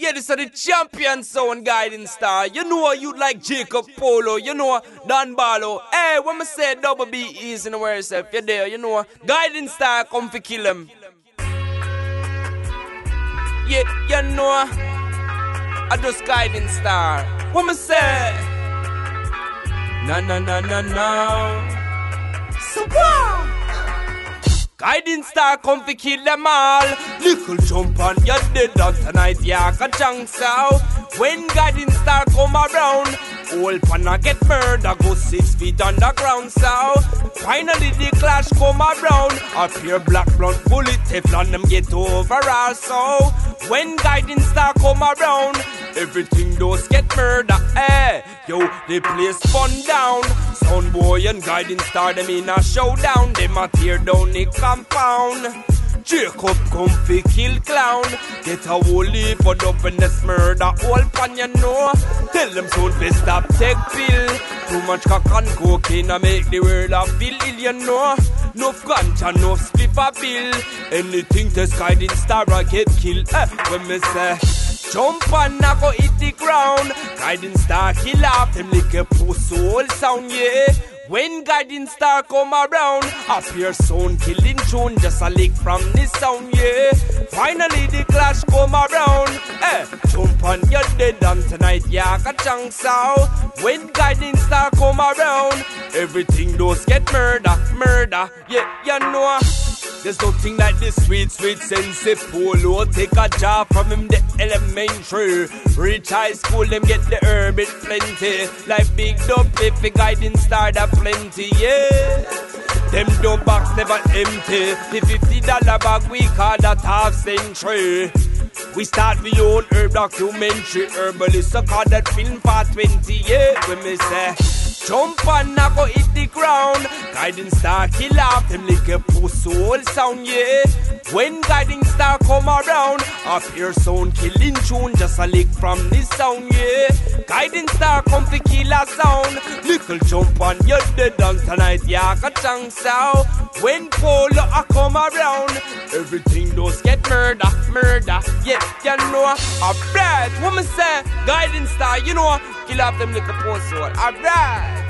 Yeah, this is the champion sound guiding star. You know you like Jacob Polo, you know Don Barlow. Hey, when I say double B easy in the word yourself, you're there, you know guiding star come for kill him. Yeah, you know I just guiding star. What I say? No. So what? Guiding star come fi kill them all. Little jump on your dead dog tonight, yeah, ka chunks out. When guiding star come around, all panna get murder, go 6 feet underground, so finally the clash come around. A pure black blunt bullet, Teflon them get overall, so when guiding star come around, everything those get murder, yo, the place fun down. Sound boy and guiding star, them in a showdown. Them a tear down the compound. Jacob come fi kill clown. Get a whole heap of dopeness murder. All pan you know. Tell them soon fi stop take pill. Too much cock and cocaine a make the world a feel ill, you know. Nuff ganja, nuff spliff a bill. Anything test guiding star a get killed. When me say jump and I go hit the ground. Guiding star kill off them like a post soul sound, yeah. When guiding star come around, a pure sound killing tune, just a lick from the sound, yeah. Finally the clash come around, jump on your dead and tonight, yeah, ka chunks out. When guiding star come around, everything those get murder, yeah, you know. There's nothing like this sweet sense Polo. Take a job from him the elementary. Reach high school, them get the herb it plenty. Like big dub if the guiding star that plenty, yeah. Them dope box never empty. The $50 bag we call that half century. We start we own herb documentary. Herbalist so call that film for 20, yeah. When me say jump and I go hit the ground. Guiding star kill off them like a post soul sound, yeah. When guiding star come around, a pure sound killing tune, just a lick from this sound, yeah. Guiding star come to kill a sound. Little jump on your dead on tonight, yeah, ka chunks out. When Polo a come around, everything those get murder, yeah, you know. Alright, what me say? Guiding star, you know, kill off them like a post soul, alright.